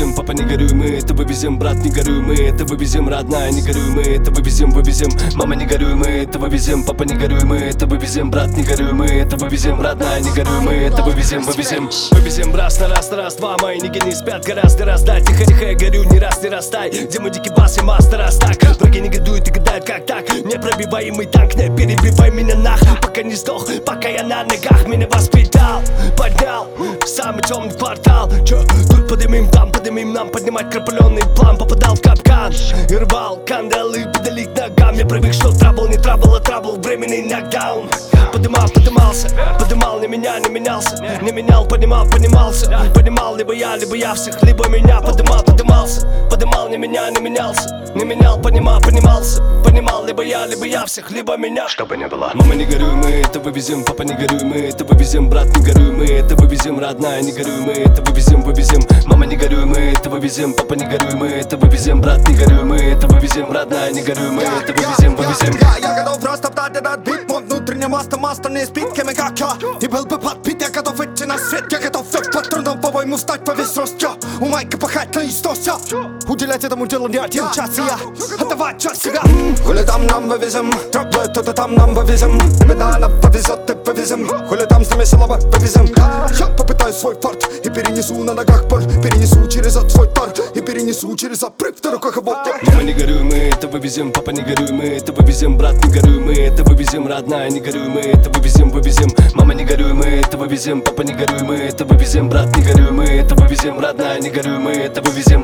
вывезем, папа, не горюй, мы это вывезем, брат, не горюй, мы это вывезем, родная, не горюй, мы это вывезем, мама, не горюй, мы это вывезем, папа, не горюй, мы это вывезем, брат, не горюй, мы это вывезем, родная, не горюй, мы это вывезем, вывезем раз на раз, два, мои ниги не спят, гораздо раздать, тихо, я горю, не растай, где мой дикий бас и мастер растак, враги негодуют и гадают, как так, непробиваемый танк, не перебивай меня нахуй, пока не сдох, пока я на ногах, меня воспитал, поднял, в самый темный квартал, чё, тут подымим, там подымим, нам поднимать крапленый план, попадал в капкан, и рвал кандалы, педали к ногам, я привык, что трабл, не трабл, а трабл, временный нокдаун, подымался, подымал, не меня, не менялся, не менял, поднимался, поднимал, либо я всех, либо меня, подымался, не меня, не менялся, не менял, поднимался, либо я всех, либо меня, чтобы не было. Мама, не горюй, мы это вывезем, папа, не горюй, мы это вывезем, брат, не горюй, мы это вывезем, родная, не горюй, мы это вывезем, мама, не горюй, мы это вывезем, папа, не горюй, мы это вывезем, брат, не горюй, мы это вывезем, родная, не горюй, мы это вывезем. Я готов растоптать этот бит, мой внутренний мастер не спит, кем и как я. И был бы подбит, я готов идти на свет, я готов вверх по трудам, по-моему, встать по весь рост, я. У майка пахать на истос, я. Уделять этому делу не один час, я. Отдавать часть себя. Хули там нам вывезем, траблы тут и там нам вывезем. Именно она повезет, ты повезем. Хули там с нами силово повезем. Я попытаюсь свой форт и перенесу на ногах боль, перенесу через твой тор и перенесу через обрыв на руках его. Мама, не горюй, мы это вывезем, папа, не горюй, мы это вывезем, брат, не горюй, мы это вывезем, родная, не горюй, мы это вывезем, мама, не горюй, мы это вывезем, папа, не горюй, мы это вывезем, брат, не горюй, мы это вывезем, родная, не горюй, мы это вывезем.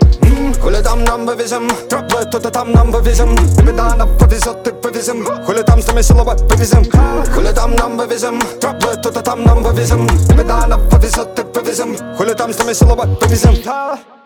Хули там нам вывезем, траблы тут и там нам вывезем. Именно она повезет, ты повезем. Хули там с нами силово повезем. Хули там нам вывезем, траблы тут и там нам вывезем. Именно она повезет, ты повезем. Хули там с нами силово повезем.